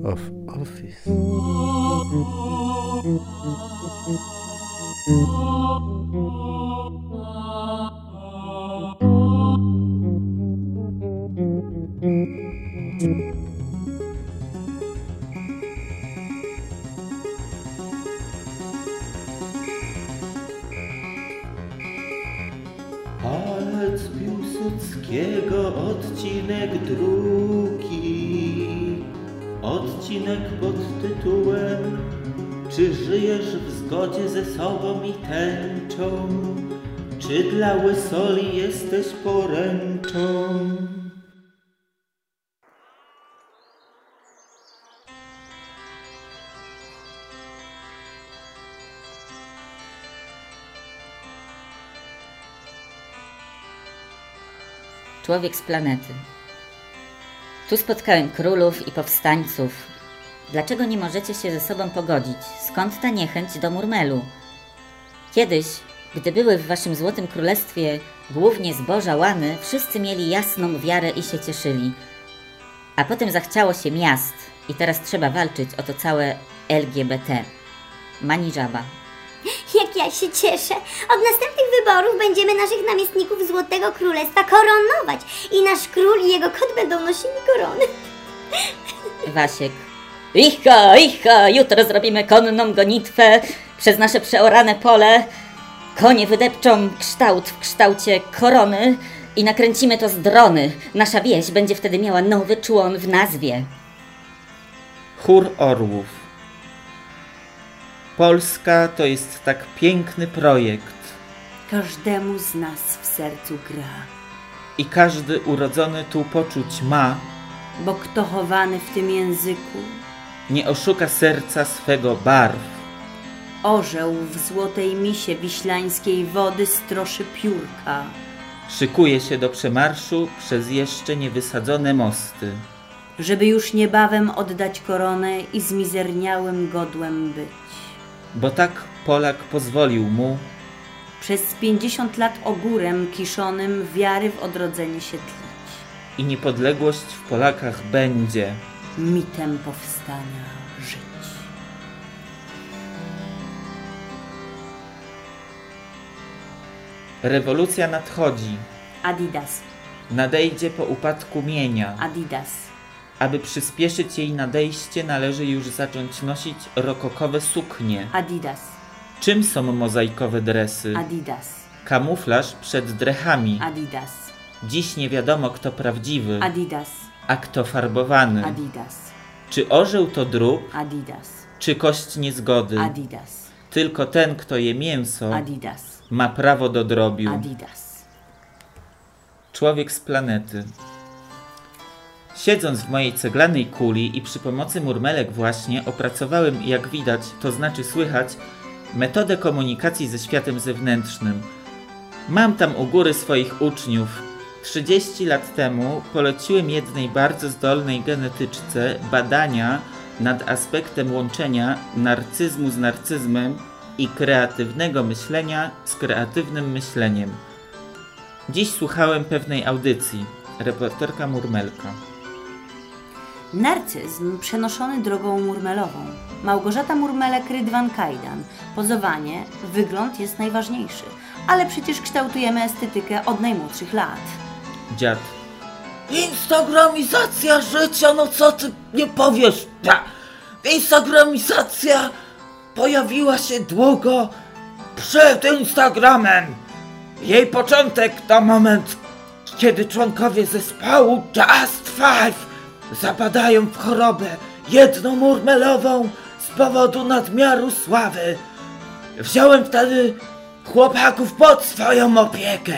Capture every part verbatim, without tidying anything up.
of office. Palec Piłsudskiego, odcinek drugi. Odcinek pod tytułem: czy żyjesz w zgodzie ze sobą i tęczą? Czy dla łysoli jesteś poręczą? Człowiek z planety. Tu spotkałem królów i powstańców. Dlaczego nie możecie się ze sobą pogodzić? Skąd ta niechęć do Murmelu? Kiedyś, gdy były w waszym złotym królestwie głównie zboża łany, wszyscy mieli jasną wiarę i się cieszyli. A potem zachciało się miast i teraz trzeba walczyć o to całe L G B T. Maniżaba. Jak ja się cieszę! Od następnych wyborów będziemy naszych namiestników Złotego Królestwa koronować i nasz król i jego kot będą nosili korony. Wasiek. Icha, icha, jutro zrobimy konną gonitwę przez nasze przeorane pole. Konie wydepczą kształt w kształcie korony i nakręcimy to z drony. Nasza wieś będzie wtedy miała nowy człon w nazwie. Chór orłów. Polska to jest tak piękny projekt. Każdemu z nas w sercu gra. I każdy urodzony tu poczuć ma, bo kto chowany w tym języku nie oszuka serca swego barw. Orzeł w złotej misie wiślańskiej wody stroszy piórka. Szykuje się do przemarszu przez jeszcze niewysadzone mosty, żeby już niebawem oddać koronę i zmizerniałym godłem być. Bo tak Polak pozwolił mu przez pięćdziesiąt lat ogórem kiszonym wiary w odrodzenie się tlić. I niepodległość w Polakach będzie mitem powstania żyć. Rewolucja nadchodzi. Adidas. Nadejdzie po upadku mienia. Adidas. Aby przyspieszyć jej nadejście, należy już zacząć nosić rokokowe suknie. Adidas. Czym są mozaikowe dresy? Adidas. Kamuflaż przed drechami. Adidas. Dziś nie wiadomo, kto prawdziwy, Adidas. a kto farbowany. Adidas. Czy orzeł to drób? Adidas. Czy kość niezgody? Adidas. Tylko ten, kto je mięso, Adidas. ma prawo do drobiu. Adidas. Człowiek z planety. Siedząc w mojej ceglanej kuli i przy pomocy murmelek właśnie opracowałem, jak widać, to znaczy słychać, metodę komunikacji ze światem zewnętrznym. Mam tam u góry swoich uczniów. trzydzieści lat temu poleciłem jednej bardzo zdolnej genetyczce badania nad aspektem łączenia narcyzmu z narcyzmem i kreatywnego myślenia z kreatywnym myśleniem. Dziś słuchałem pewnej audycji. Reporterka Murmelka. Narcyzm przenoszony drogą murmelową. Małgorzata Murmelek-Rydwan-Kajdan. Pozowanie, wygląd jest najważniejszy. Ale przecież kształtujemy estetykę od najmłodszych lat. Dziad. Instagramizacja życia, no co ty nie powiesz? Instagramizacja pojawiła się długo przed Instagramem. Jej początek to moment, kiedy członkowie zespołu Just Five zapadają w chorobę jednomurmelową z powodu nadmiaru sławy. Wziąłem wtedy chłopaków pod swoją opiekę.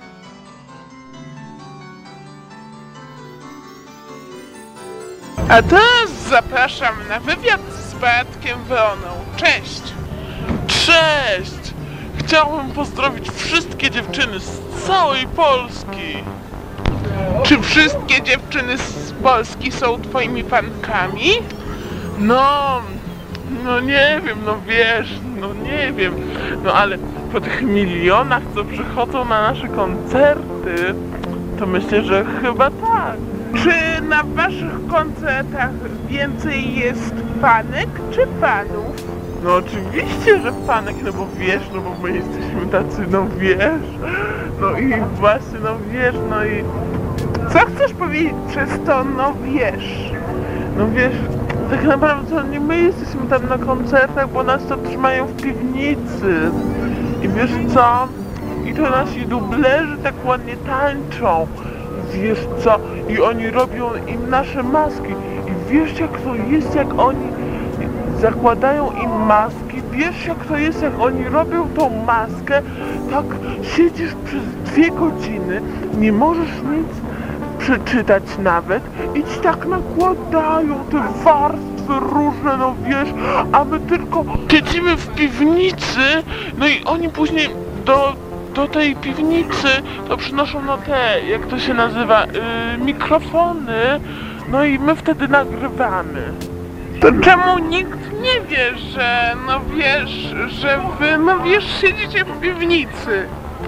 A teraz zapraszam na wywiad z Bartkiem Wroną. Cześć! Cześć! Chciałbym pozdrowić wszystkie dziewczyny z całej Polski. Czy wszystkie dziewczyny z Polski są twoimi fankami? No, no nie wiem, no wiesz, no nie wiem. No ale po tych milionach, co przychodzą na nasze koncerty, to myślę, że chyba tak. Czy na waszych koncertach więcej jest panek czy panów? No oczywiście, że panek, no bo wiesz, no bo my jesteśmy tacy, no wiesz, no i właśnie, no wiesz, no i co chcesz powiedzieć przez to, no wiesz, no wiesz, tak naprawdę to nie my jesteśmy tam na koncertach, bo nas to trzymają w piwnicy i wiesz co, i to nasi dublerzy tak ładnie tańczą, wiesz co, i oni robią im nasze maski i wiesz jak to jest, jak oni zakładają im maski, wiesz jak to jest, jak oni robią tą maskę, tak siedzisz przez dwie godziny, nie możesz nic przeczytać nawet i ci tak nakładają te warstwy różne, no wiesz, a my tylko siedzimy w piwnicy, no i oni później do, do tej piwnicy to przynoszą no te, jak to się nazywa, yy, mikrofony, no i my wtedy nagrywamy. To czemu nikt nie wie, że, no wiesz, że wy, no wiesz, siedzicie w piwnicy?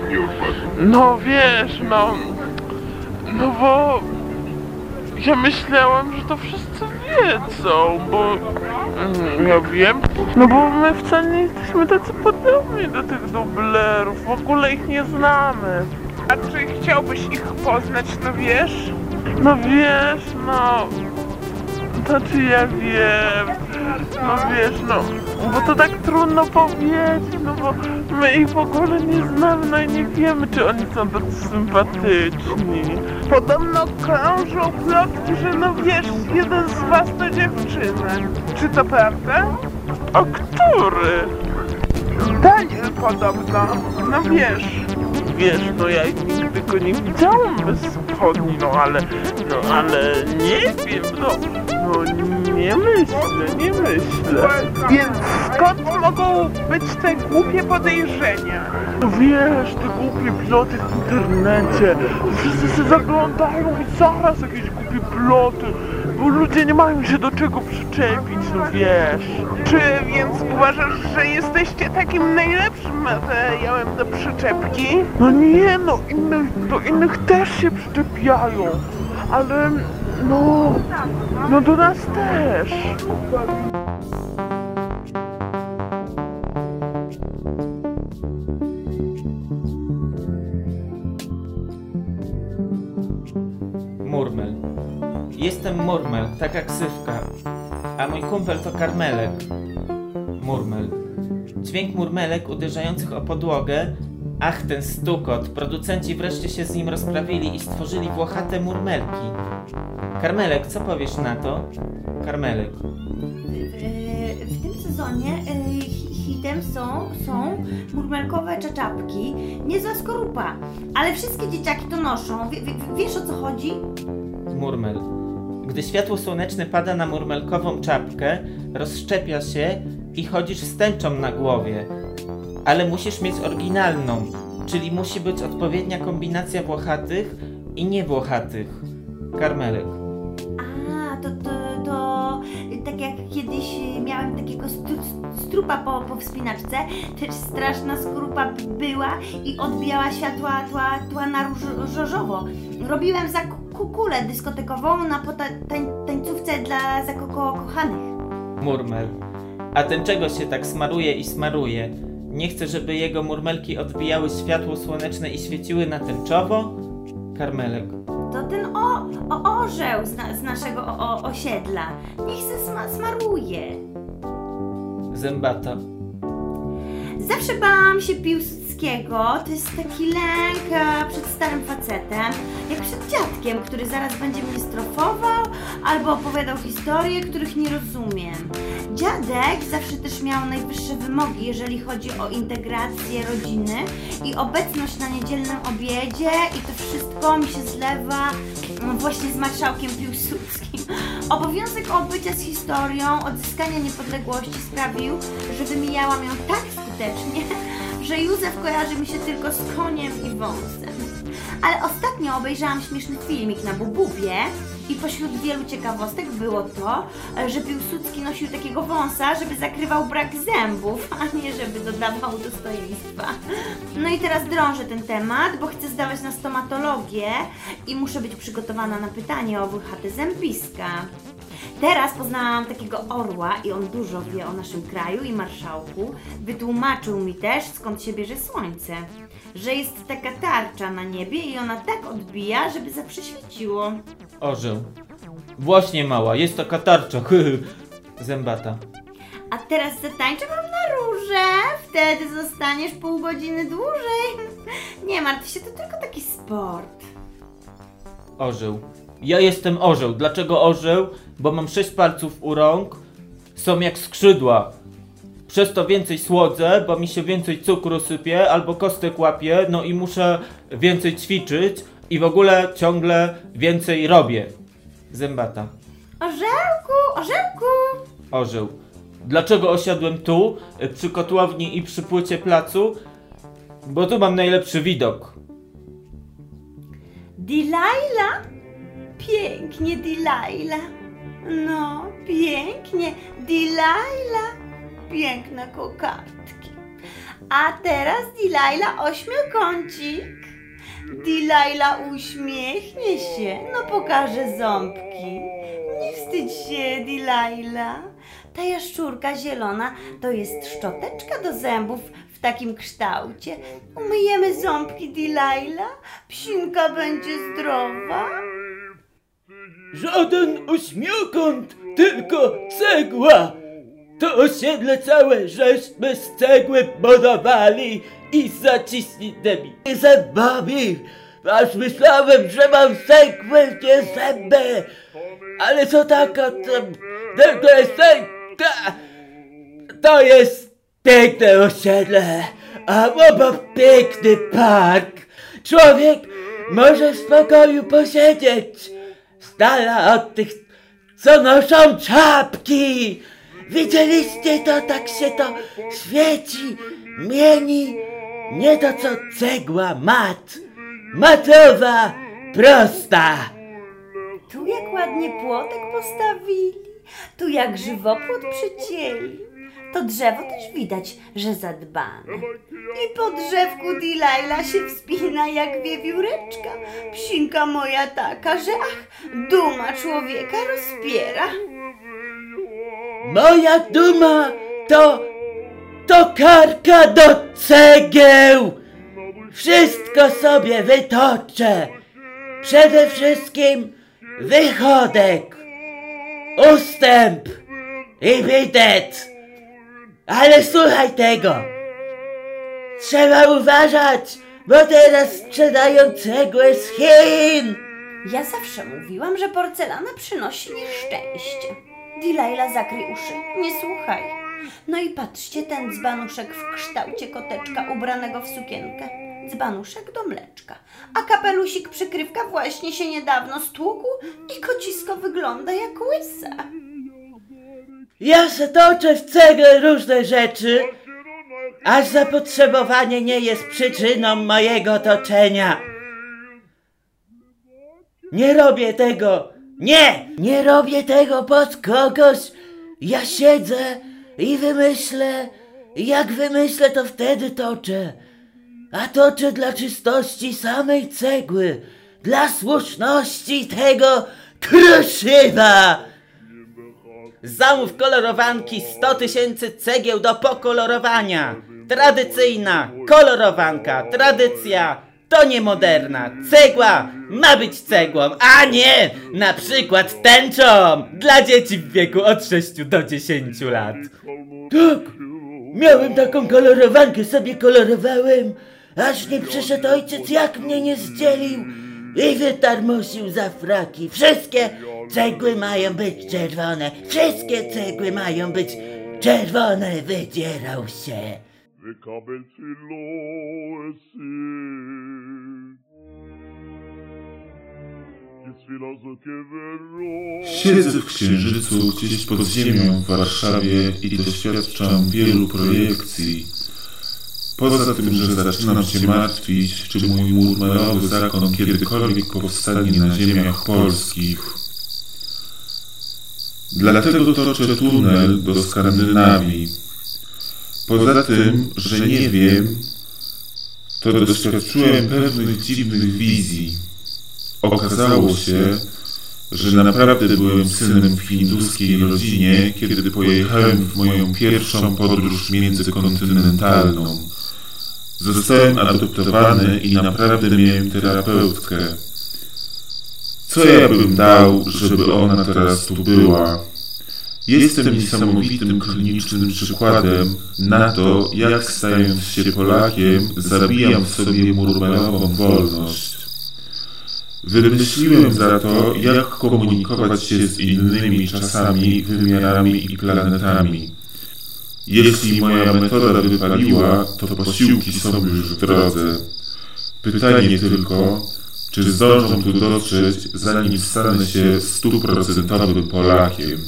No wiesz, no, no bo ja myślałam, że to wszyscy wiedzą, bo mm, ja wiem, no bo my wcale nie jesteśmy tacy podobni do tych dublerów, w ogóle ich nie znamy. A czy chciałbyś ich poznać, no wiesz? No wiesz, no... Znaczy ja wiem, no wiesz, no, bo to tak trudno powiedzieć, no bo my ich w ogóle nie znamy, no i nie wiemy, czy oni są tacy sympatyczni. Podobno krążą plotki, że no wiesz, jeden z was to dziewczyna. Czy to prawda? O który? Daniel podobno, no wiesz. Wiesz, no ja ich nigdy go nie widziałem bez spodni, no ale, no ale nie wiem, no, no nie myślę, nie myślę. Więc skąd mogą być te głupie podejrzenia? No wiesz, te głupie ploty w internecie, wszyscy się zaglądają i zaraz jakieś głupie ploty, bo ludzie nie mają się do czego przyczepić, no wiesz. Czy więc uważasz, że jesteście takim najlepszym materiałem do przyczepki? No nie, no innych, do innych też się przyczepiają, ale no, no do nas też. Murmel. Jestem Murmel, taka ksywka. A mój kumpel to Karmelek. Murmel. Dźwięk murmelek uderzających o podłogę. Ach, ten stukot. Producenci wreszcie się z nim rozprawili i stworzyli włochate murmelki. Karmelek, co powiesz na to? Karmelek. W tym sezonie hitem są, są murmelkowe czaczapki. Niezła skorupa, ale wszystkie dzieciaki to noszą. W, w, wiesz o co chodzi? Murmel. Gdy światło słoneczne pada na murmelkową czapkę, rozszczepia się i chodzisz z tęczą na głowie. Ale musisz mieć oryginalną, czyli musi być odpowiednia kombinacja włochatych i niewłochatych. Karmelek. A, to, to, to tak jak kiedyś miałem takiego stru, strupa po, po wspinaczce, też straszna skorupa była i odbijała światła tła, tła na różowo. Robiłem za kulę dyskotekową na tań, tańcówce dla zakochanych. Murmel. A ten czego się tak smaruje i smaruje? Nie chce, żeby jego murmelki odbijały światło słoneczne i świeciły na tęczowo? Karmelek. To ten o, o, orzeł z, na, z naszego o, o, osiedla. Niech se sma, smaruje. Zębata. Zawsze bałam się Piłsudskiego. To jest taki lęk przed starym facetem, jak przed dziadkiem, który zaraz będzie mnie strofował albo opowiadał historie, których nie rozumiem. Dziadek zawsze też miał najwyższe wymogi, jeżeli chodzi o integrację rodziny i obecność na niedzielnym obiedzie i to wszystko mi się zlewa właśnie z marszałkiem Piłsudskim. Obowiązek obycia z historią odzyskania niepodległości sprawił, że wymijałam ją tak skutecznie, że Józef kojarzy mi się tylko z koniem i wąsem. Ale ostatnio obejrzałam śmieszny filmik na Bububie I pośród wielu ciekawostek było to, że Piłsudski nosił takiego wąsa, żeby zakrywał brak zębów, a nie żeby dodawał dostojeństwa. No i teraz drążę ten temat, bo chcę zdawać na stomatologię i muszę być przygotowana na pytanie o włochatę zębiska. Teraz poznałam takiego orła i on dużo wie o naszym kraju i marszałku. Wytłumaczył mi też, skąd się bierze słońce. Że jest taka tarcza na niebie i ona tak odbija, żeby zawsze świeciło. Orzeł. Właśnie mała, jest taka tarcza. Zębata. A teraz zatańczę wam na róże. Wtedy zostaniesz pół godziny dłużej. Nie martw się, to tylko taki sport. Orzeł. Ja jestem orzeł. Dlaczego orzeł? Bo mam sześć palców u rąk. Są jak skrzydła. Przez to więcej słodzę, bo mi się więcej cukru sypie albo kostek łapie. No i muszę więcej ćwiczyć. I w ogóle ciągle więcej robię. Zębata. Orzełku, orzełku. Orzeł. Dlaczego osiadłem tu, przy kotłowni i przy płycie placu? Bo tu mam najlepszy widok. Delilah? Pięknie, Delilah. No, pięknie, Delilah. Piękne kokardki. A teraz Delilah ośmiokącik. Delilah uśmiechnie się, no pokaże ząbki. Nie wstydź się, Delilah. Ta jaszczurka zielona to jest szczoteczka do zębów w takim kształcie. Umyjemy ząbki, Delilah. Psinka będzie zdrowa. Żaden ośmiokąt, tylko cegła. To osiedle całe żeśmy z cegły budowali i zaciśniętymi zębami. Aż myślałem, że mam cegły, nie zęby. Ale to taka, to, to jest taka, to jest piękne osiedle, a obok piękny park. Człowiek może w spokoju posiedzieć z dala od tych, co noszą czapki. Widzieliście to, tak się to świeci, mieni, nie to co cegła mat, matowa, prosta. Tu jak ładnie płotek postawili, tu jak żywopłot przycięli. To drzewo też widać, że zadbane. I po drzewku Delilah się wspina jak wiewióreczka. Psinka moja taka, że ach, duma człowieka rozpiera. Moja duma to, to karka do cegieł. Wszystko sobie wytoczę. Przede wszystkim wychodek, ustęp i bidet. Ale słuchaj tego. Trzeba uważać, bo teraz sprzedają cegłę z Chin. Ja zawsze mówiłam, że porcelana przynosi nieszczęście. Delilah, zakryj uszy, nie słuchaj. No i patrzcie, ten dzbanuszek w kształcie koteczka ubranego w sukienkę. Dzbanuszek do mleczka. A kapelusik przykrywka właśnie się niedawno stłukł i kocisko wygląda jak łysa. Ja se toczę w cegle różne rzeczy, aż zapotrzebowanie nie jest przyczyną mojego toczenia. Nie robię tego, nie, nie robię tego pod kogoś. Ja siedzę i wymyślę, jak wymyślę, to wtedy toczę. A toczę dla czystości samej cegły, dla słuszności tego kruszywa. Zamów kolorowanki, sto tysięcy cegieł do pokolorowania. Tradycyjna kolorowanka, tradycja to nie moderna. Cegła ma być cegłą, a nie na przykład tęczą dla dzieci w wieku od sześciu do dziesięciu lat. Tak, miałem taką kolorowankę, sobie kolorowałem, aż nie przyszedł ojciec, jak mnie nie zdzielił i wytarmosił za fraki. Wszystkie cegły mają być czerwone, wszystkie cegły mają być czerwone, wydzierał się. Siedzę w Księżycu, gdzieś pod ziemią w Warszawie i doświadczam wielu projekcji. Poza tym, że zaczynam się martwić, czy mój murmelowy zakon kiedykolwiek powstanie na ziemiach polskich. Dlatego toczę tunel do Skandynawii. Poza tym, że nie wiem, to doświadczyłem pewnych dziwnych wizji. Okazało się, że naprawdę byłem synem w hinduskiej rodzinie, kiedy pojechałem w moją pierwszą podróż międzykontynentalną. Zostałem adoptowany i naprawdę miałem terapeutkę. Co ja bym dał, żeby ona teraz tu była? Jestem niesamowitym klinicznym przykładem na to, jak stając się Polakiem, zabijam w sobie murmelową wolność. Wymyśliłem za to, jak komunikować się z innymi czasami, wymiarami i planetami. Jeśli moja metoda wypaliła, to posiłki są już w drodze. Pytanie tylko, czy zdążą tu dotrzeć, zanim stanę się stuprocentowym Polakiem.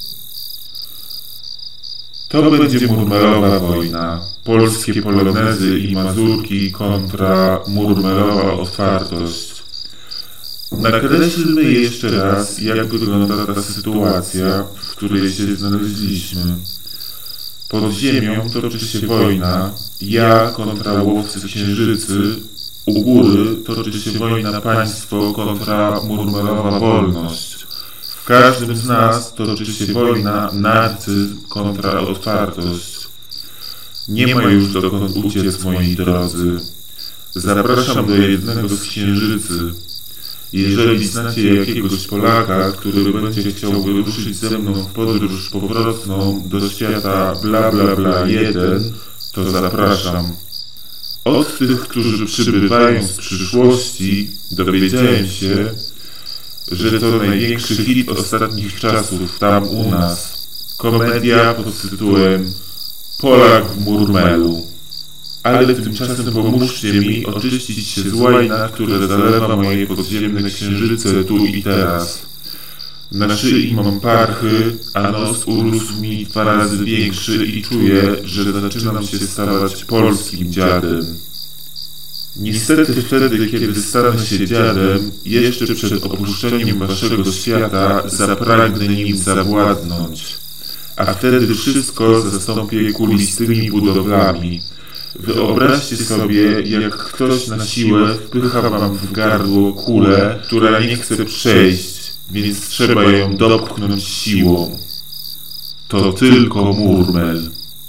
To będzie murmelowa wojna. Polskie polonezy i mazurki kontra murmelowa otwartość. Nakreślmy jeszcze raz, jak wygląda ta sytuacja, w której się znaleźliśmy. Pod ziemią toczy się wojna, ja kontra łowcy księżycy, u góry toczy się wojna państwo kontra murmelowa wolność. W każdym z nas toczy się wojna narcyzm kontra otwartość. Nie ma już dokąd uciec, moi drodzy. Zapraszam do jednego z księżycy. Jeżeli znacie jakiegoś Polaka, który będzie chciał wyruszyć ze mną w podróż powrotną do świata bla bla bla jeden, to zapraszam. Od tych, którzy przybywają z przyszłości, dowiedziałem się, że to największy hit ostatnich czasów tam u nas. Komedia pod tytułem Polak w Murmelu. Ale tymczasem pomóżcie mi oczyścić się z łajna, które zalewa moje podziemne księżyce tu i teraz. Na szyi mam parchy, a nos urósł mi dwa razy większy i czuję, że zaczynam się stawać polskim dziadem. Niestety wtedy, kiedy stanę się dziadem, jeszcze przed opuszczeniem waszego świata zapragnę nim zawładnąć. A wtedy wszystko zastąpię kulistymi budowlami. Wyobraźcie sobie, jak ktoś na siłę wpycha wam w gardło kulę, która nie chce przejść, więc trzeba ją dopchnąć siłą. To tylko murmel.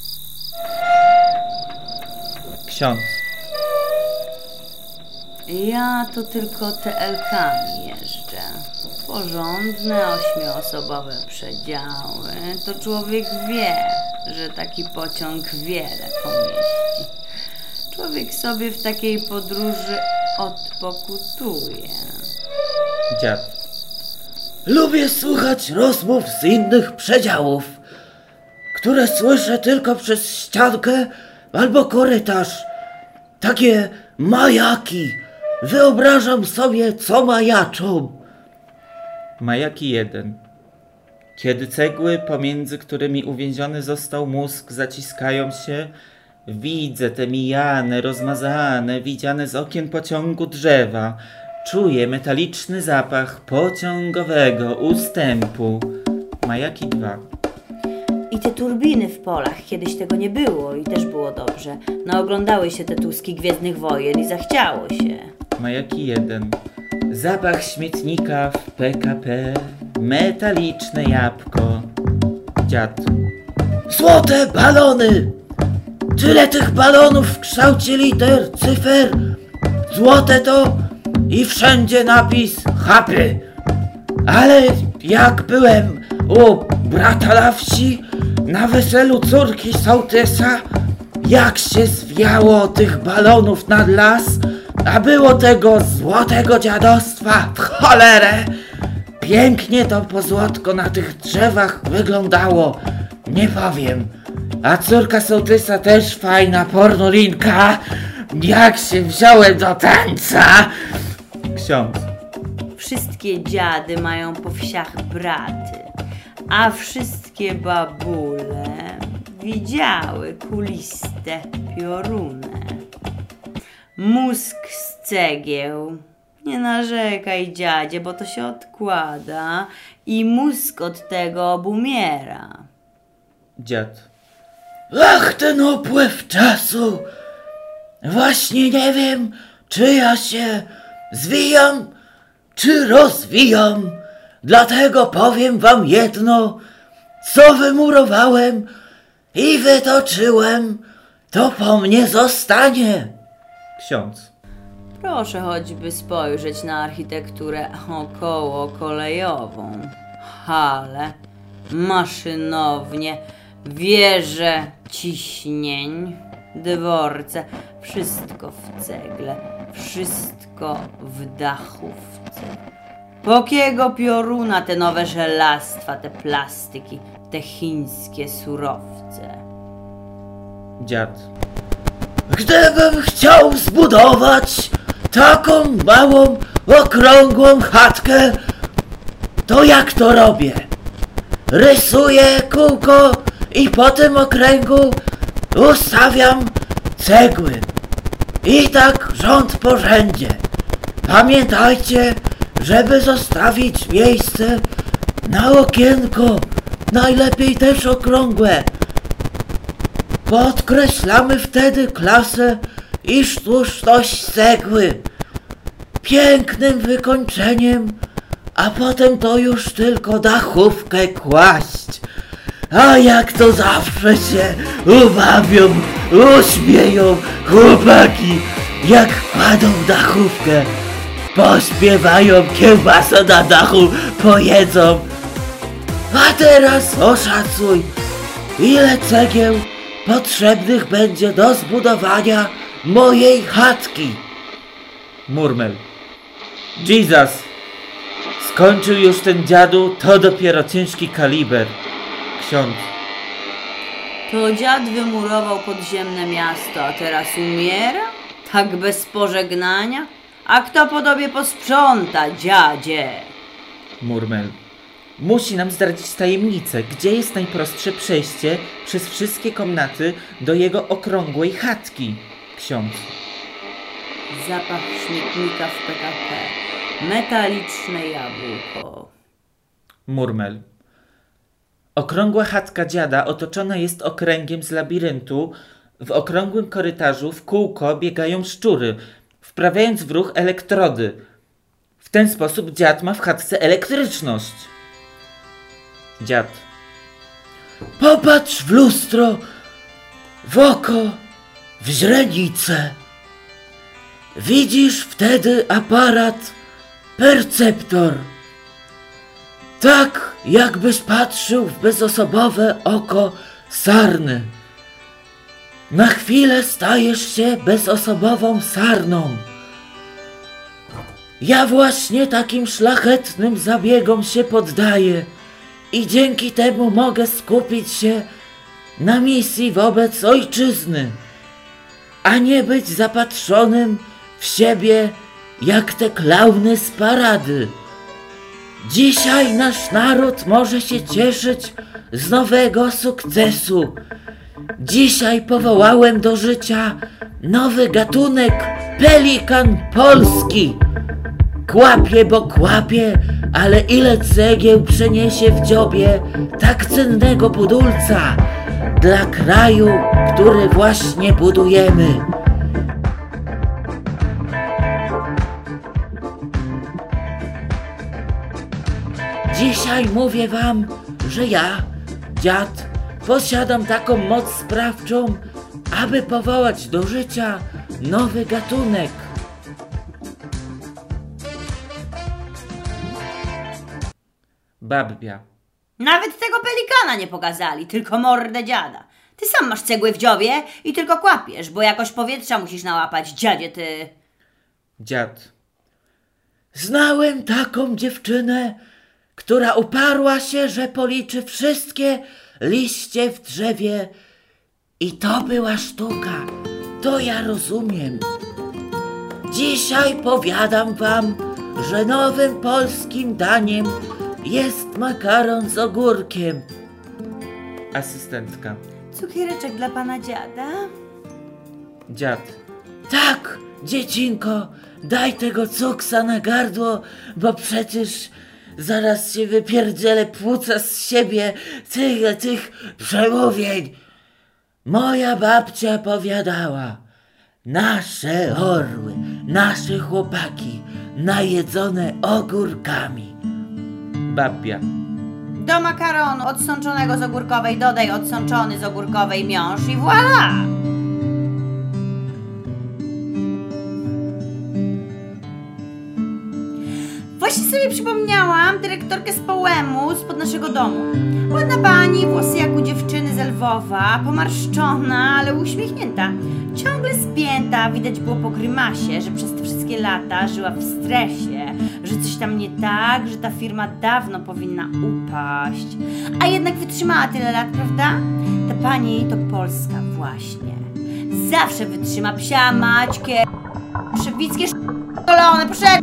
Ksiądz. Ja to tylko T L kami jeżdżę. Porządne, ośmioosobowe przedziały. To człowiek wie, że taki pociąg wiele pomieści. Człowiek sobie w takiej podróży odpokutuje. Dziad. Lubię słuchać rozmów z innych przedziałów, które słyszę tylko przez ściankę albo korytarz. Takie majaki. Wyobrażam sobie, co majaczą. Majaki jeden. Kiedy cegły, pomiędzy którymi uwięziony został mózg, zaciskają się, widzę te mijane, rozmazane, widziane z okien pociągu drzewa. Czuję metaliczny zapach pociągowego ustępu. Majaki dwa. I te turbiny w polach, kiedyś tego nie było i też było dobrze. No oglądały się te tuski Gwiezdnych Wojen i zachciało się. Majaki jeden. Zapach śmietnika w P K P. Metaliczne jabłko. Dziad. Złote balony! Tyle tych balonów w kształcie liter, cyfer. Złote to i wszędzie napis Happy. Ale jak byłem u brata na wsi, na weselu córki sołtysa, jak się zwiało tych balonów nad las, a było tego złotego dziadostwa w cholerę. Pięknie to pozłotko na tych drzewach wyglądało, nie powiem. A córka sołtysa też fajna pornulinka. Jak się wziąłem do tańca. Ksiądz. Wszystkie dziady mają po wsiach braty, a wszystkie babule widziały kuliste piorune. Mózg z cegieł, Nie narzekaj, dziadzie, bo to się odkłada i mózg od tego obumiera. Dziad. Ach, ten upływ czasu! Właśnie nie wiem, czy ja się zwijam, czy rozwijam. Dlatego powiem wam jedno, co wymurowałem i wytoczyłem, to po mnie zostanie. Ksiądz. Proszę choćby spojrzeć na architekturę okołokolejową. Hale, maszynownie, wieże ciśnień, dworce. Wszystko w cegle, wszystko w dachówce. Pokiego pioruna te nowe żelastwa, te plastyki, te chińskie surowce. Dziad. Gdybym chciał zbudować taką małą, okrągłą chatkę, to jak to robię? Rysuję kółko i po tym okręgu ustawiam cegły. I tak rząd po rzędzie. Pamiętajcie, żeby zostawić miejsce na okienko, najlepiej też okrągłe. Podkreślamy wtedy klasę i sztuczność cegły. Pięknym wykończeniem, a potem to już tylko dachówkę kłaść. A jak to zawsze się ubawią, uśmieją chłopaki, jak kładą dachówkę. Pośpiewają, kiełbasę na dachu pojedzą. A teraz oszacuj, ile cegieł potrzebnych będzie do zbudowania mojej chatki. Murmel. Jesus! Skończył już ten dziadu, to dopiero ciężki kaliber. Ksiądz. To dziad wymurował podziemne miasto, a teraz umiera? Tak bez pożegnania? A kto po tobie posprząta, dziadzie? Murmel. Musi nam zdradzić tajemnicę, gdzie jest najprostsze przejście przez wszystkie komnaty do jego okrągłej chatki. Ksiądz. Zapach śmietnika w P K P. Metaliczne jabłko. Murmel. Okrągła chatka dziada otoczona jest okręgiem z labiryntu. W okrągłym korytarzu w kółko biegają szczury, wprawiając w ruch elektrody. W ten sposób dziad ma w chatce elektryczność. Dziad. Popatrz w lustro, w oko, w źrenicę. Widzisz wtedy aparat perceptor. Tak, jakbyś patrzył w bezosobowe oko sarny. Na chwilę stajesz się bezosobową sarną. Ja właśnie takim szlachetnym zabiegom się poddaję i dzięki temu mogę skupić się na misji wobec ojczyzny, a nie być zapatrzonym w siebie jak te klauny z parady. Dzisiaj nasz naród może się cieszyć z nowego sukcesu. Dzisiaj powołałem do życia nowy gatunek pelikan polski. Kłapie, bo kłapie, ale ile cegieł przeniesie w dziobie tak cennego budulca dla kraju, który właśnie budujemy. Dzisiaj mówię wam, że ja, dziad, posiadam taką moc sprawczą, aby powołać do życia nowy gatunek. Babia. Nawet tego pelikana nie pokazali, tylko mordę dziada. Ty sam masz cegły w dziobie i tylko kłapiesz, bo jakoś powietrza musisz nałapać, dziadzie ty. Dziad. Znałem taką dziewczynę, która uparła się, że policzy wszystkie liście w drzewie. I to była sztuka. To ja rozumiem. Dzisiaj powiadam wam, że nowym polskim daniem jest makaron z ogórkiem. Asystentka. Cukiereczek dla pana dziada? Dziad. Tak, dziecinko, daj tego cuksa na gardło, bo przecież zaraz się wypierdzielę płuca z siebie tych, tych przemówień. Moja babcia powiadała, nasze orły, nasze chłopaki, najedzone ogórkami. Babia. Do makaronu odsączonego z ogórkowej dodaj odsączony z ogórkowej miąższ i voilà! Właśnie sobie przypomniałam dyrektorkę z poemu spod naszego domu. Ładna pani, włosy jak u dziewczyny z Lwowa, pomarszczona, ale uśmiechnięta. Ciągle spięta, widać było po grymasie, że przez te wszystkie lata żyła w stresie, że coś tam nie tak, że ta firma dawno powinna upaść. A jednak wytrzymała tyle lat, prawda? Ta pani to Polska właśnie. Zawsze wytrzyma psia Maćkie, przewickie szkolone, proszę.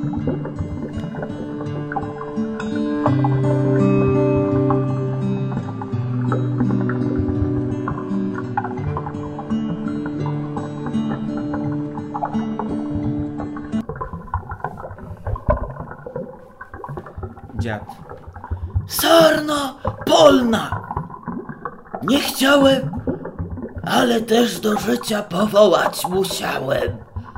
Dziad. Sarna polna! Nie chciałem, ale też do życia powołać musiałem.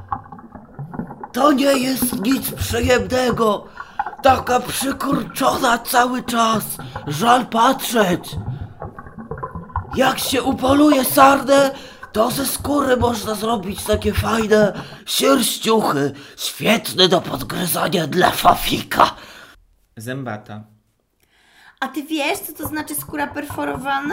To nie jest nic przyjemnego, taka przykurczona cały czas, żal patrzeć. Jak się upoluje sarnę, to ze skóry można zrobić takie fajne sierściuchy, świetne do podgryzania dla fafika. Zębata. A ty wiesz, co to znaczy skóra perforowana?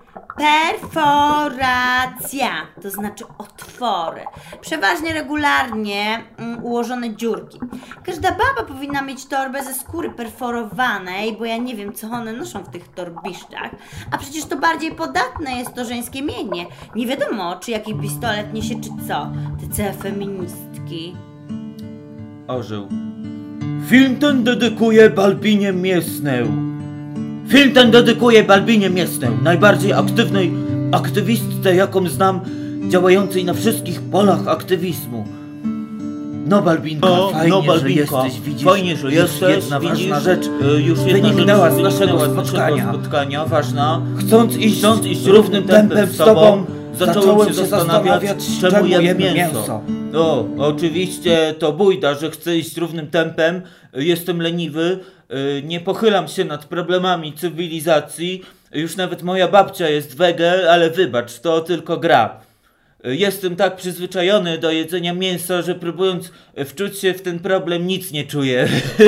Perforacja, to znaczy otwory. Przeważnie regularnie mm, ułożone dziurki. Każda baba powinna mieć torbę ze skóry perforowanej, bo ja nie wiem, co one noszą w tych torbiszczach. A przecież to bardziej podatne jest to żeńskie mienie. Nie wiadomo, czy jaki pistolet niesie, czy co. Te całe feministki. Orzeł. Film ten dedykuję Balbinie Miesnę. Film ten dedykuję Balbinie Miesnę, najbardziej aktywnej aktywistce, jaką znam, działającej na wszystkich polach aktywizmu. No Balbinka, No, fajnie, no, że Balbinka, jesteś, widzisz, fajnie, że już jesteś, jedna widzisz, ważna rzecz y, już jedna wyniknęła rzecz z naszego wyniknęła z spotkania. naszego spotkania, ważna. Chcąc iść, Chcąc iść równym tempem z tobą, zacząłem się zastanawiać, czemu jem jemy mięso. mięso. O, oczywiście to bójda, że chcę iść równym tempem, jestem leniwy, y, nie pochylam się nad problemami cywilizacji, już nawet moja babcia jest wege, ale wybacz, to tylko gra. Y, Jestem tak przyzwyczajony do jedzenia mięsa, że próbując wczuć się w ten problem nic nie czuję.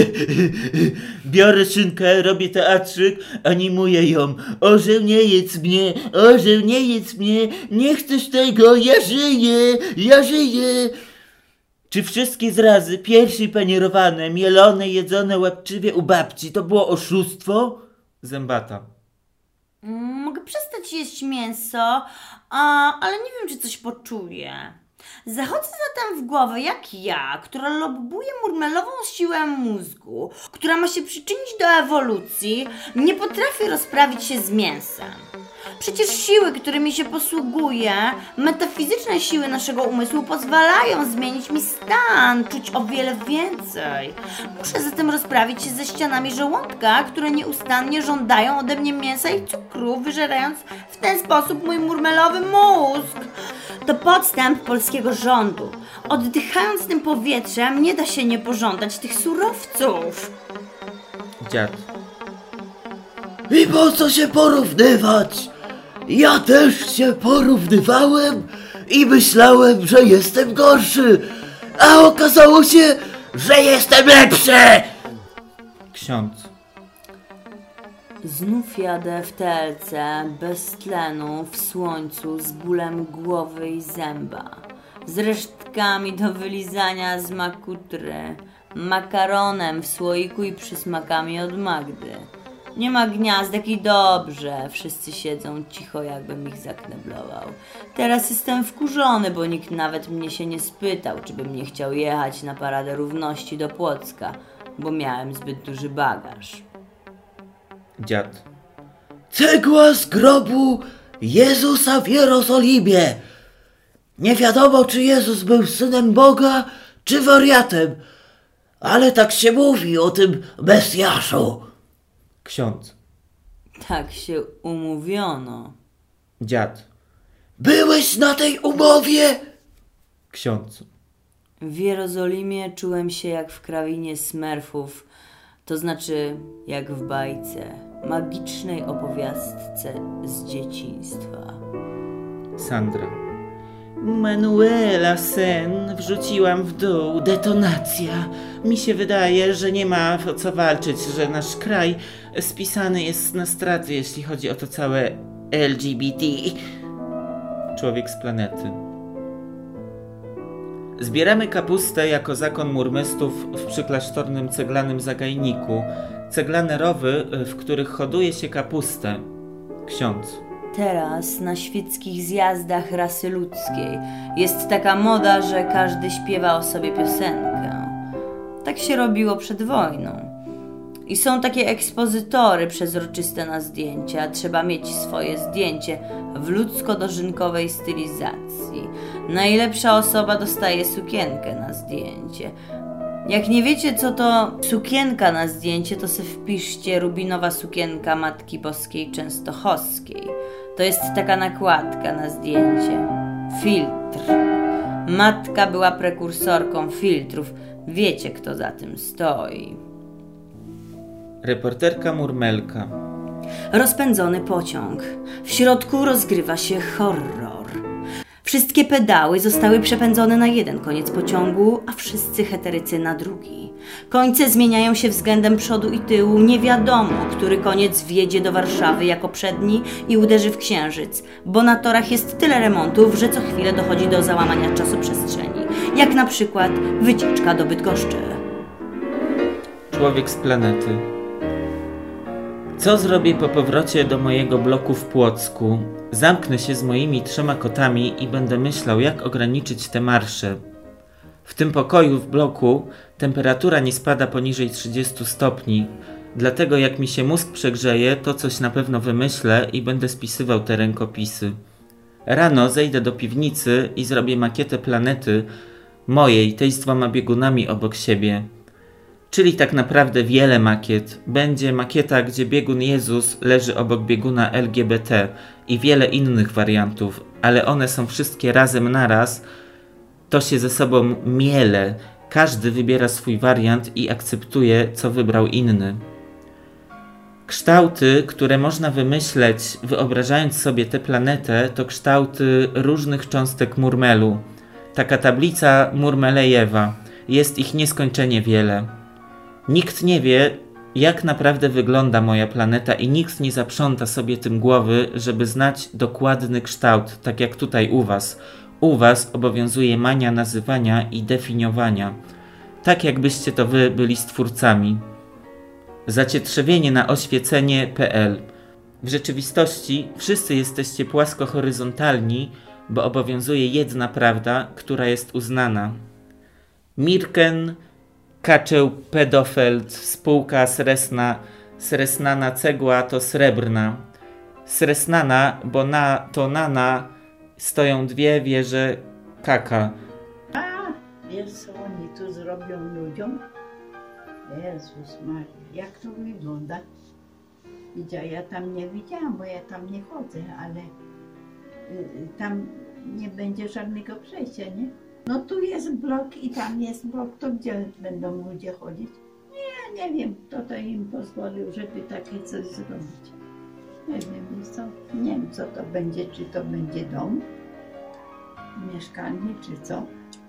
Biorę szynkę, robię teatrzyk, animuję ją. Orzeł, nie jedz mnie, orzeł, nie jedz mnie, nie chcesz tego, ja żyję, ja żyję. Czy wszystkie zrazy, piersi panierowane, mielone, jedzone łapczywie u babci, to było oszustwo? Zębata. Mogę przestać jeść mięso, a, ale nie wiem, czy coś poczuję. Zachodzę zatem w głowę jak ja, która lobbuje murmelową siłę mózgu, która ma się przyczynić do ewolucji, nie potrafię rozprawić się z mięsem. Przecież siły, którymi się posługuję, metafizyczne siły naszego umysłu pozwalają zmienić mi stan, czuć o wiele więcej. Muszę zatem rozprawić się ze ścianami żołądka, które nieustannie żądają ode mnie mięsa i cukru, wyżerając w ten sposób mój murmelowy mózg. To podstęp polskiego rządu. Oddychając tym powietrzem, nie da się nie pożądać tych surowców. Dziad. I po co się porównywać? Ja też się porównywałem i myślałem, że jestem gorszy, a okazało się, że jestem lepszy! Ksiądz. Znów jadę w telce, bez tlenu, w słońcu, z bólem głowy i zęba, z resztkami do wylizania z makutry, makaronem w słoiku i przysmakami od Magdy. Nie ma gniazdek i dobrze, wszyscy siedzą cicho, jakbym ich zakneblował. Teraz jestem wkurzony, bo nikt nawet mnie się nie spytał, czy bym nie chciał jechać na Paradę Równości do Płocka, bo miałem zbyt duży bagaż. Dziad. Cegła z grobu Jezusa w Jerozolimie. Nie wiadomo, czy Jezus był synem Boga, czy wariatem, ale tak się mówi o tym Mesjaszu. Ksiądz. Tak się umówiono. Dziad. Byłeś na tej umowie? Ksiądz. W Jerozolimie czułem się jak w krawinie smerfów, to znaczy jak w bajce, magicznej opowiastce z dzieciństwa. Sandra. Manuela sen wrzuciłam w dół, detonacja. Mi się wydaje, że nie ma o co walczyć, że nasz kraj spisany jest na straty, jeśli chodzi o to całe L G B T. Człowiek z planety. Zbieramy kapustę jako zakon murmystów w przyklasztornym ceglanym zagajniku. Ceglane rowy, w których hoduje się kapustę. Ksiądz. Teraz na świeckich zjazdach rasy ludzkiej jest taka moda, że każdy śpiewa o sobie piosenkę. Tak się robiło przed wojną. I są takie ekspozytory przezroczyste na zdjęcia. Trzeba mieć swoje zdjęcie w ludzko-dożynkowej stylizacji. Najlepsza osoba dostaje sukienkę na zdjęcie. Jak nie wiecie, co to sukienka na zdjęcie, to se wpiszcie rubinowa sukienka Matki Boskiej Częstochowskiej. To jest taka nakładka na zdjęcie. Filtr. Matka była prekursorką filtrów. Wiecie, kto za tym stoi. Reporterka Murmelka. Rozpędzony pociąg. W środku rozgrywa się horror. Wszystkie pedały zostały przepędzone na jeden koniec pociągu, a wszyscy heterycy na drugi. Końce zmieniają się względem przodu i tyłu. Nie wiadomo, który koniec wjedzie do Warszawy jako przedni i uderzy w Księżyc, bo na torach jest tyle remontów, że co chwilę dochodzi do załamania czasoprzestrzeni. Jak na przykład wycieczka do Bydgoszczy. Człowiek z planety. Co zrobię po powrocie do mojego bloku w Płocku? Zamknę się z moimi trzema kotami i będę myślał, jak ograniczyć te marsze. W tym pokoju w bloku temperatura nie spada poniżej trzydziestu stopni, dlatego jak mi się mózg przegrzeje, to coś na pewno wymyślę i będę spisywał te rękopisy. Rano zejdę do piwnicy i zrobię makietę planety, mojej, tej z dwoma biegunami obok siebie. Czyli tak naprawdę wiele makiet. Będzie makieta, gdzie biegun Jezus leży obok bieguna L G B T i wiele innych wariantów, ale one są wszystkie razem naraz. To się ze sobą miele. Każdy wybiera swój wariant i akceptuje, co wybrał inny. Kształty, które można wymyśleć, wyobrażając sobie tę planetę, to kształty różnych cząstek murmelu. Taka tablica Murmelejewa. Jest ich nieskończenie wiele. Nikt nie wie, jak naprawdę wygląda moja planeta i nikt nie zaprząta sobie tym głowy, żeby znać dokładny kształt, tak jak tutaj u was. U was obowiązuje mania nazywania i definiowania. Tak jakbyście to wy byli stwórcami. Zacietrzewienie na oświecenie kropka p l. W rzeczywistości wszyscy jesteście płasko-horyzontalni, bo obowiązuje jedna prawda, która jest uznana. Mirken Kaczeł Pedofeld, spółka Sresna, Sresnana cegła to srebrna. Sresnana, bo na to nana stoją dwie wieże kaka. A, wiesz co oni tu zrobią ludziom? Jezus Maria, jak to wygląda? Widzia, ja tam nie widziałam, bo ja tam nie chodzę, ale y, tam nie będzie żadnego przejścia, nie? No tu jest blok i tam jest blok, to gdzie będą ludzie chodzić? Nie, nie wiem, kto to im pozwolił, żeby takie coś zrobić. Nie wiem, co, nie wiem co to będzie, czy to będzie dom, mieszkanie, czy co.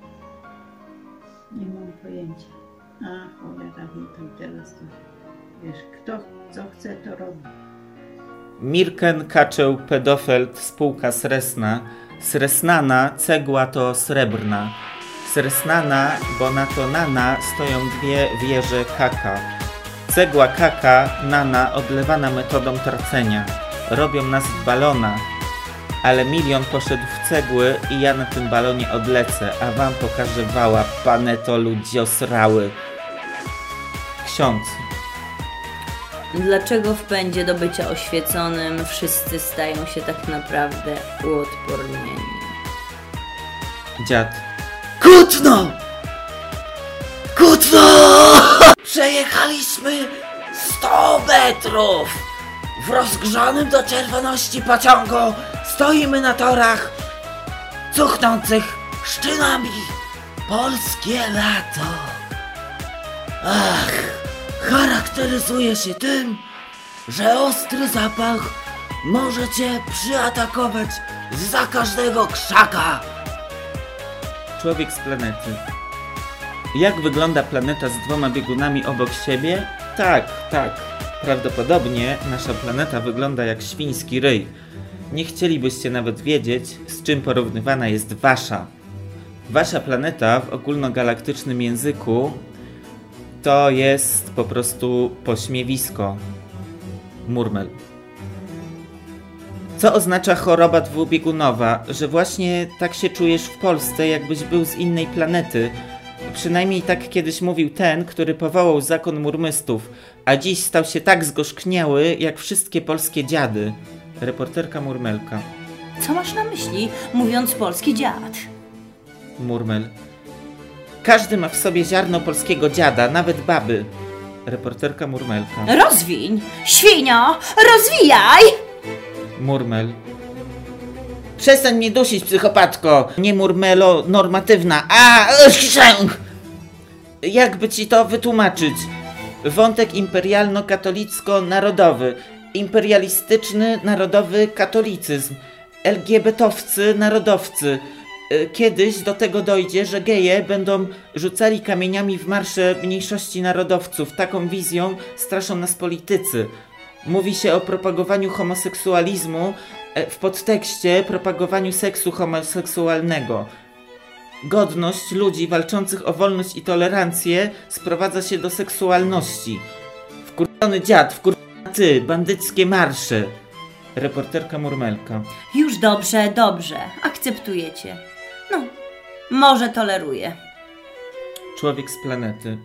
Nie mam pojęcia. A cholera, wie to teraz to, wiesz, kto co chce, to robi. Mirken Kaczeł Pedofeld, spółka Sresna. Sresnana, cegła to srebrna. Sresnana, bo na to nana stoją dwie wieże kaka. Cegła kaka, nana, odlewana metodą tracenia. Robią nas w balona. Ale milion poszedł w cegły i ja na tym balonie odlecę, a wam pokażę wała, paneto ludziosrały. Ksiądz. Dlaczego w pędzie do bycia oświeconym wszyscy stają się tak naprawdę uodpornieni? Dziad. Kutno! Kutno! Przejechaliśmy sto metrów! W rozgrzanym do czerwoności pociągu stoimy na torach cuchnących szczynami. Polskie lato. Ach, charakteryzuje się tym, że ostry zapach może cię przyatakować zza każdego krzaka. Człowiek z planety. Jak wygląda planeta z dwoma biegunami obok siebie? Tak, tak. Prawdopodobnie nasza planeta wygląda jak świński ryj. Nie chcielibyście nawet wiedzieć, z czym porównywana jest wasza. Wasza planeta w ogólnogalaktycznym języku to jest po prostu pośmiewisko. Murmel. Co oznacza choroba dwubiegunowa? Że właśnie tak się czujesz w Polsce, jakbyś był z innej planety. Przynajmniej tak kiedyś mówił ten, który powołał zakon murmystów, a dziś stał się tak zgorzkniały, jak wszystkie polskie dziady. Reporterka Murmelka. Co masz na myśli, mówiąc polski dziad? Murmel. Każdy ma w sobie ziarno polskiego dziada, nawet baby. Reporterka Murmelka. Rozwiń! Świnio! Rozwijaj! Murmel. Przestań mnie dusić, psychopatko! Nie murmelo normatywna. A! Chrzęk! Jakby ci to wytłumaczyć? Wątek imperialno-katolicko-narodowy. Imperialistyczny, narodowy katolicyzm. el gie be towcy, narodowcy. Kiedyś do tego dojdzie, że geje będą rzucali kamieniami w marsze mniejszości narodowców. Taką wizją straszą nas politycy. Mówi się o propagowaniu homoseksualizmu, w podtekście propagowaniu seksu homoseksualnego. Godność ludzi walczących o wolność i tolerancję sprowadza się do seksualności. Wkurwiony dziad, wkurwiony ty, bandyckie marsze. Reporterka Murmelka. Już dobrze, dobrze. Akceptujecie. No, może toleruję. Człowiek z planety.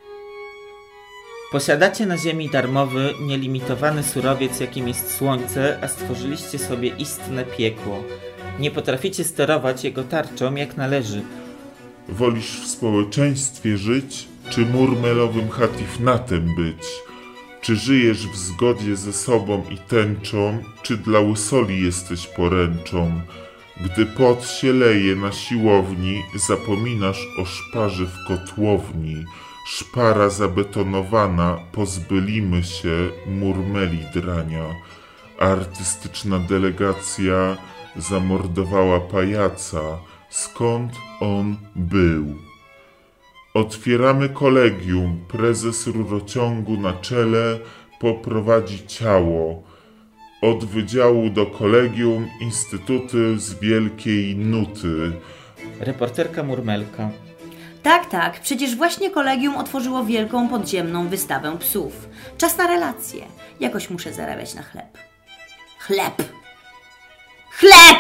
Posiadacie na Ziemi darmowy, nielimitowany surowiec, jakim jest słońce, a stworzyliście sobie istne piekło. Nie potraficie sterować jego tarczą jak należy. Wolisz w społeczeństwie żyć, czy murmelowym hatifnatem być? Czy żyjesz w zgodzie ze sobą i tęczą, czy dla łysoli jesteś poręczą? Gdy pot się leje na siłowni, zapominasz o szparze w kotłowni. Szpara zabetonowana, pozbylimy się murmeli drania. Artystyczna delegacja zamordowała pajaca. Skąd on był? Otwieramy kolegium. Prezes rurociągu na czele poprowadzi ciało. Od wydziału do kolegium instytuty z wielkiej nuty. Reporterka Murmelka. Tak, tak, przecież właśnie kolegium otworzyło wielką podziemną wystawę psów. Czas na relacje. Jakoś muszę zarabiać na chleb. Chleb! Chleb!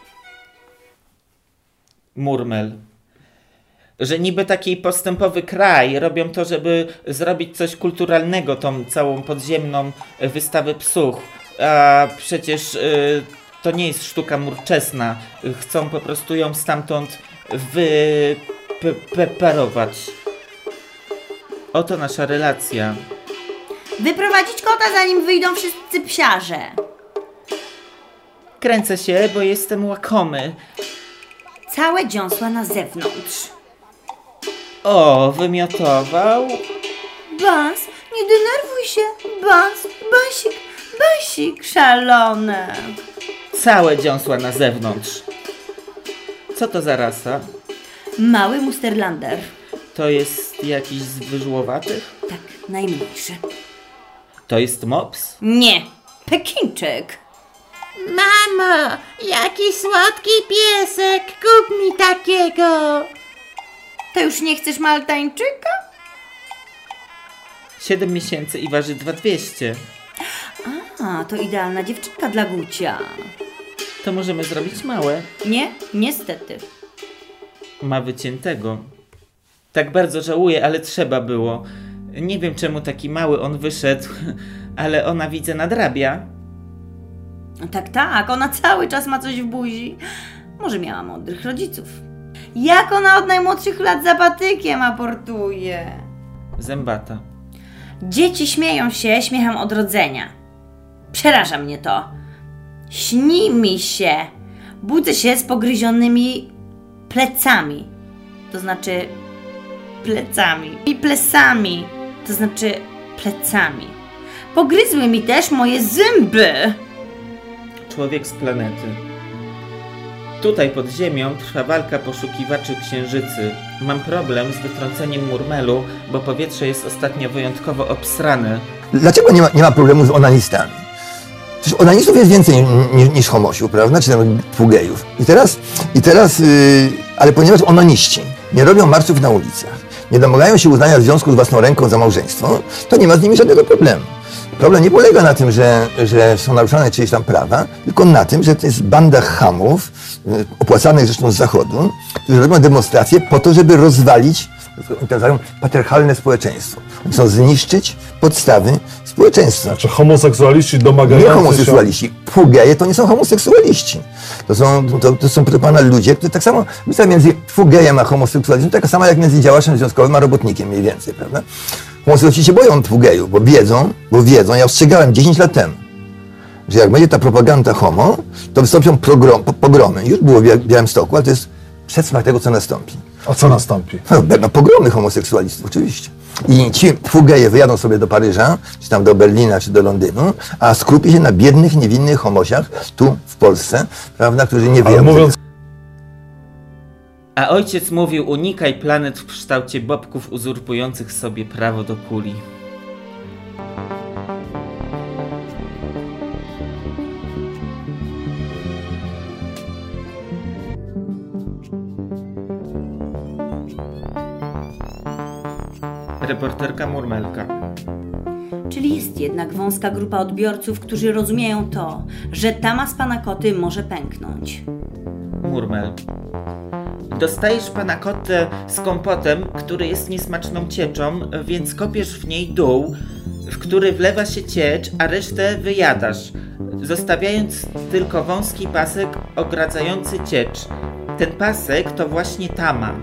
Murmel. Że niby taki postępowy kraj robią to, żeby zrobić coś kulturalnego, tą całą podziemną wystawę psów. A przecież y, to nie jest sztuka murczesna. Chcą po prostu ją stamtąd wypreparować. Oto nasza relacja. Wyprowadzić kota, zanim wyjdą wszyscy psiarze. Kręcę się, bo jestem łakomy. Całe dziąsła na zewnątrz. O, wymiotował. Bans, nie denerwuj się. Bans, Basik, Basik, szalone. Całe dziąsła na zewnątrz. Co to za rasa? Mały Musterlander. To jest jakiś z wyżłowatych? Tak, najmniejszy. To jest mops? Nie, Pekińczyk. Mamo, jaki słodki piesek, kup mi takiego. To już nie chcesz Maltańczyka? Siedem miesięcy i waży dwa dwieście. A, to idealna dziewczynka dla Gucia. To możemy zrobić małe. Nie, niestety. Ma wyciętego. Tak bardzo żałuję, ale trzeba było. Nie wiem, czemu taki mały on wyszedł, ale ona, widzę, nadrabia. Tak, tak, ona cały czas ma coś w buzi. Może miała mądrych rodziców. Jak ona od najmłodszych lat za patykiem aportuje? Zębata. Dzieci śmieją się śmiechem odrodzenia. Przeraża mnie to. Śni mi się. Budzę się z pogryzionymi plecami. To znaczy plecami. I plesami. To znaczy plecami. Pogryzły mi też moje zęby. Człowiek z planety. Tutaj pod ziemią trwa walka poszukiwaczy księżycy. Mam problem z wytrąceniem murmelu, bo powietrze jest ostatnio wyjątkowo obsrane. Dlaczego nie ma, nie ma problemu z onanistami? Przecież onanistów jest więcej niż, niż homosiów, prawda? Czy tam pługejów. I teraz, i teraz yy, ale ponieważ onaniści nie robią marszów na ulicach, nie domagają się uznania związku z własną ręką za małżeństwo, to nie ma z nimi żadnego problemu. Problem nie polega na tym, że, że są naruszane czyjeś tam prawa, tylko na tym, że to jest banda chamów, opłacanych zresztą z Zachodu, którzy robią demonstracje po to, żeby rozwalić tak patriarchalne społeczeństwo. Oni chcą zniszczyć podstawy społeczeństwa. Znaczy homoseksualiści domagający się... Nie homoseksualiści. Pługeje to nie są homoseksualiści. To są, to, to są proszę pana ludzie, którzy tak samo, myślę, między pługejem a homoseksualizmem, taka sama jak między działaczem związkowym a robotnikiem mniej więcej, prawda? Homoseksualiści się boją pługejów, bo wiedzą, bo wiedzą, ja ostrzegałem dziesięć lat temu, że jak będzie ta propaganda homo, to wystąpią pogrom, pogromy. Już było w Białymstoku, ale to jest przedsmak tego, co nastąpi. A co nastąpi? No, będą pogromy homoseksualistów, oczywiście. I ci pługeje wyjadą sobie do Paryża, czy tam do Berlina, czy do Londynu, a skupi się na biednych, niewinnych homosiach tu w Polsce, prawda, którzy nie wiedzą. Mówiąc... A ojciec mówił, unikaj planet w kształcie bobków uzurpujących sobie prawo do kuli. Reporterka Murmelka. Czyli jest jednak wąska grupa odbiorców, którzy rozumieją to, że tama z pana koty może pęknąć. Murmel. Dostajesz pana kotę z kompotem, który jest niesmaczną cieczą, więc kopiesz w niej dół, w który wlewa się ciecz, a resztę wyjadasz, zostawiając tylko wąski pasek ogradzający ciecz. Ten pasek to właśnie tama.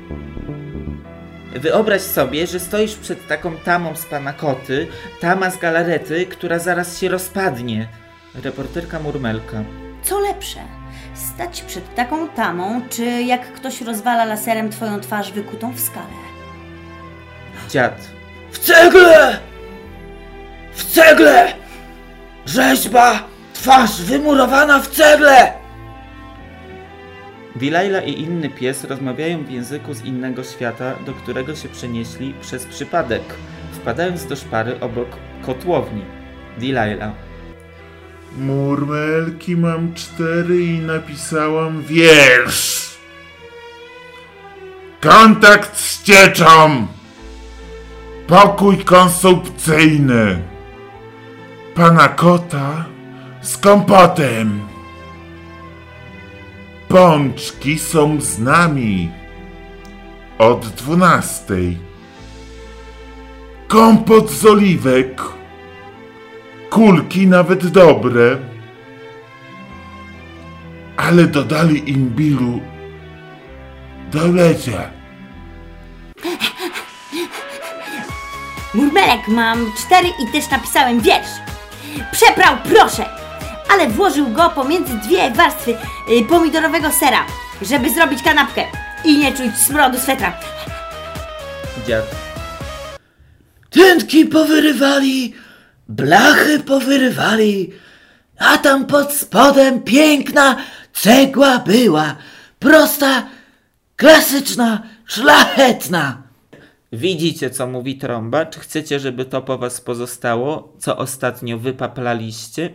Wyobraź sobie, że stoisz przed taką tamą z pana koty, tama z galarety, która zaraz się rozpadnie. Reporterka Murmelka. Co lepsze? Stać przed taką tamą, czy jak ktoś rozwala laserem twoją twarz wykutą w skale? Dziad. W cegle! W cegle! Rzeźba! Twarz wymurowana w cegle! Delilah i inny pies rozmawiają w języku z innego świata, do którego się przenieśli przez przypadek, wpadając do szpary obok kotłowni. Delilah. Murmelki mam cztery i napisałam wiersz. Kontakt z cieczą. Pokój konsumpcyjny. Pana kota z kompotem. Pączki są z nami. Od dwunastej. Kompot z oliwek. Kulki nawet dobre. Ale dodali imbiru do lecia. Murmelek, mam cztery i też napisałem wiersz. Przeprał proszek, ale włożył go pomiędzy dwie warstwy y, pomidorowego sera, żeby zrobić kanapkę i nie czuć smrodu swetra. Dziad. Tętki powyrywali, blachy powyrywali, a tam pod spodem piękna cegła była, prosta, klasyczna, szlachetna. Widzicie, co mówi trąba? Czy chcecie, żeby to po was pozostało, co ostatnio wypaplaliście?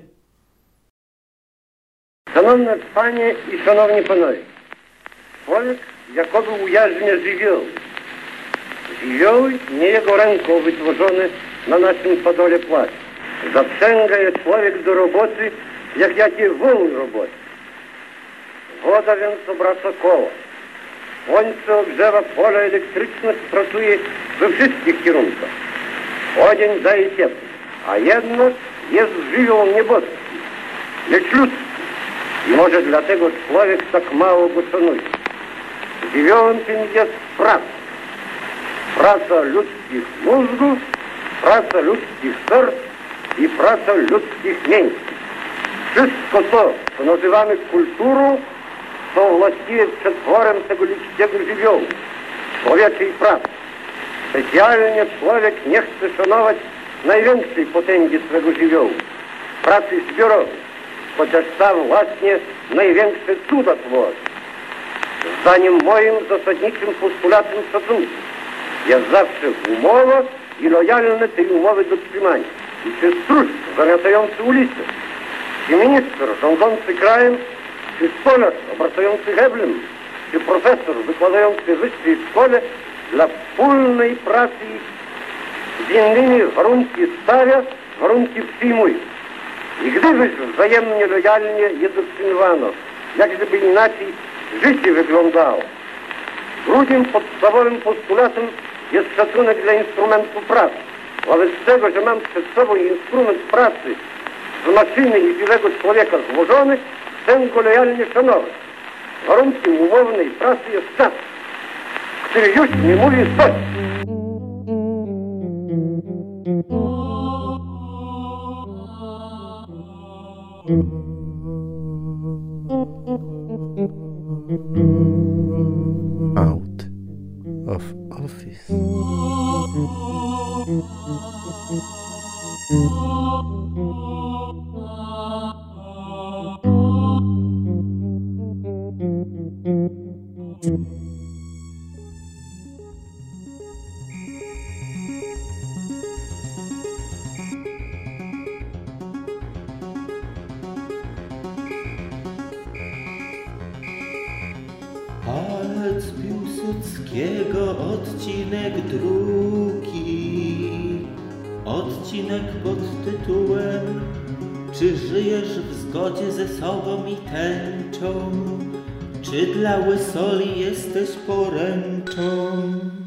Шановне пані і шановні панове, człowiek jakoby ujarzmia żywioły. Żywioły nie jego ręką wytworzone na naszym stodole płaci. Zaprzęga je człowiek do roboty, jak jakie wół roboty. Woda więc obraca koła. Słońce ogrzewa pole elektryczne, pracuje we wszystkich kierunkach. Odzień daje ciepło, a jednak jest żywioł nieboski, lecz ludzki. I może dlatego człowiek tak mało go szanuje. żywiołem tym jest praca. Praca ludzkich mózgów, praca ludzkich serc i praca ludzkich mięśni. Wszystko to, co nazywamy kulturą, to właściwie przetworem tego ludzkiego żywiołu, człowieczej pracy. Specjalnie człowiek nie chce szanować największej potęgi swego żywiołu, pracy zbiorowej, chociaż ta właśnie największe cuda tworzy. Zdaniem moim zasadniczym postulatem szacunku jest zawsze umowa i lojalne tej umowy dotrzymanie. I czy stróż zamiatający ulicę, czy minister rządzący krajem, czy stolarz obracający heblem, czy profesor wykładający w wyższej szkole dla wspólnej pracy z innymi warunki stawia, warunki przyjmuje. I gdybyś wzajemnie lojalnie je dotrzymywano, jak gdyby inaczej życie wyglądało. Drugim podstawowym postulatem jest szacunek dla instrumentu pracy. Wobec tego, że mam przed sobą instrument pracy z maszyny i żywego człowieka złożony, chcę go lojalnie szanować. Warunkiem umownej pracy jest czas, który już nie mówi coś. Out of office. Palec Piłsudskiego, odcinek drugi. Odcinek pod tytułem: Czy żyjesz w zgodzie ze sobą i tęczą? Czy dla łysoli jesteś poręczą?